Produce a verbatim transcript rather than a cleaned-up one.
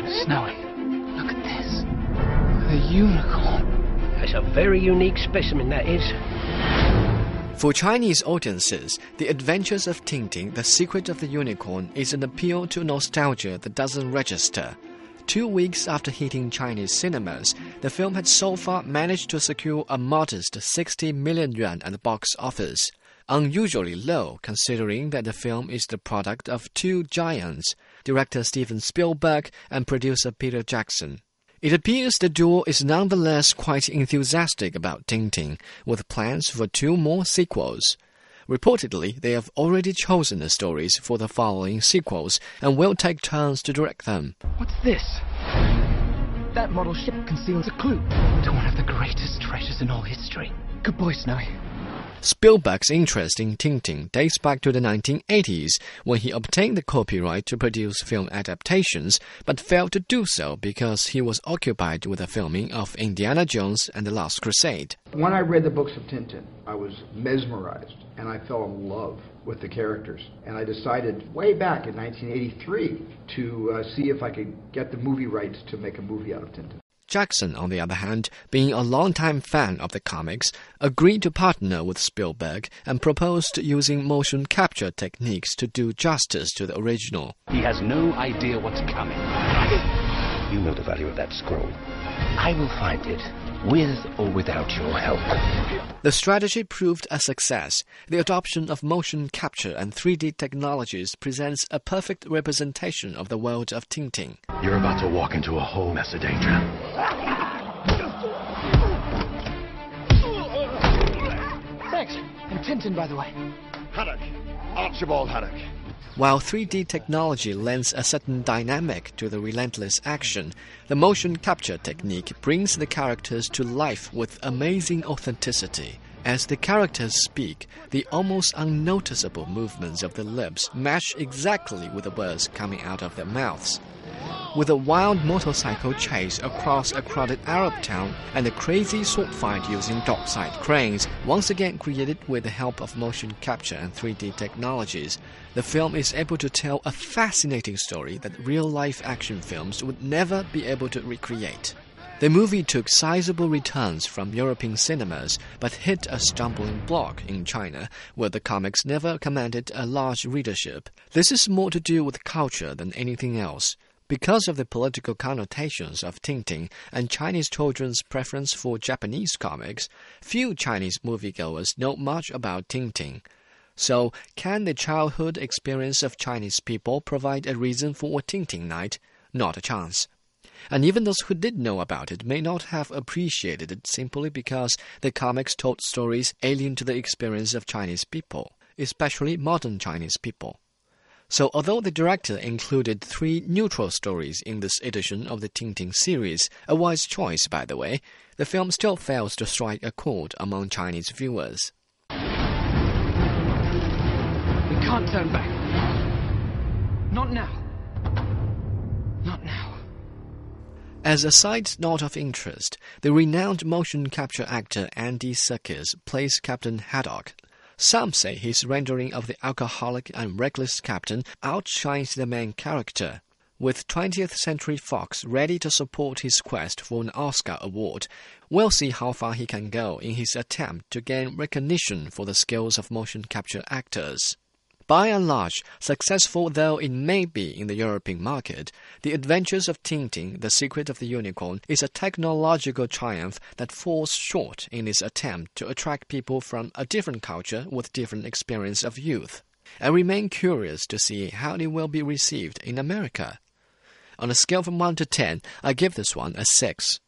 Snowy, look at this. A unicorn. That's a very unique specimen, that is. For Chinese audiences, The Adventures of Tintin, The Secret of the Unicorn is an appeal to nostalgia that doesn't register. Two weeks after hitting Chinese cinemas, the film had so far managed to secure a modest sixty million yuan at the box office. Unusually low, considering that the film is the product of two giants, director Steven Spielberg and producer Peter Jackson. It appears the duo is nonetheless quite enthusiastic about Tintin, with plans for two more sequels. Reportedly, they have already chosen the stories for the following sequels and will take turns to direct them. What's this? That model ship conceals a clue to one of the greatest treasures in all history. Good boy, Snowy. Spielberg's interest in Tintin dates back to the nineteen eighties, when he obtained the copyright to produce film adaptations, but failed to do so because he was occupied with the filming of Indiana Jones and the Last Crusade. When I read the books of Tintin, I was mesmerized, and I fell in love with the characters. And I decided way back in nineteen eighty-three to uh, see if I could get the movie rights to make a movie out of Tintin. Jackson, on the other hand, being a longtime fan of the comics, agreed to partner with Spielberg and proposed using motion capture techniques to do justice to the original. He has no idea what's coming. You know the value of that scroll. I will find it, with or without your help. The strategy proved a success. The adoption of motion capture and three D technologies presents a perfect representation of the world of Tintin. You're about to walk into a whole mess of danger. Thanks. And Tintin, by the way. Haddock. Archibald Haddock. While three D technology lends a certain dynamic to the relentless action, the motion capture technique brings the characters to life with amazing authenticity. As the characters speak, the almost unnoticeable movements of the lips match exactly with the words coming out of their mouths. With a wild motorcycle chase across a crowded Arab town and a crazy sword fight using dockside cranes, once again created with the help of motion capture and three D technologies, the film is able to tell a fascinating story that real-life action films would never be able to recreate. The movie took sizable returns from European cinemas, but hit a stumbling block in China, where the comics never commanded a large readership. This is more to do with culture than anything else. Because of the political connotations of Tintin and Chinese children's preference for Japanese comics, few Chinese moviegoers know much about Tintin. So, can the childhood experience of Chinese people provide a reason for a Tintin night? Not a chance. And even those who did know about it may not have appreciated it simply because the comics told stories alien to the experience of Chinese people, especially modern Chinese people. So although the director included three neutral stories in this edition of the Tintin series, a wise choice by the way, the film still fails to strike a chord among Chinese viewers. We can't turn back. Not now. Not now. As a side note of interest, the renowned motion capture actor Andy Serkis plays Captain Haddock. Some say his rendering of the alcoholic and reckless captain outshines the main character. With twentieth Century Fox ready to support his quest for an Oscar award, we'll see how far he can go in his attempt to gain recognition for the skills of motion capture actors. By and large, successful though it may be in the European market, The Adventures of Tintin, The Secret of the Unicorn is a technological triumph that falls short in its attempt to attract people from a different culture with different experience of youth. I remain curious to see how it will be received in America. On a scale from one to ten, I give this one a six.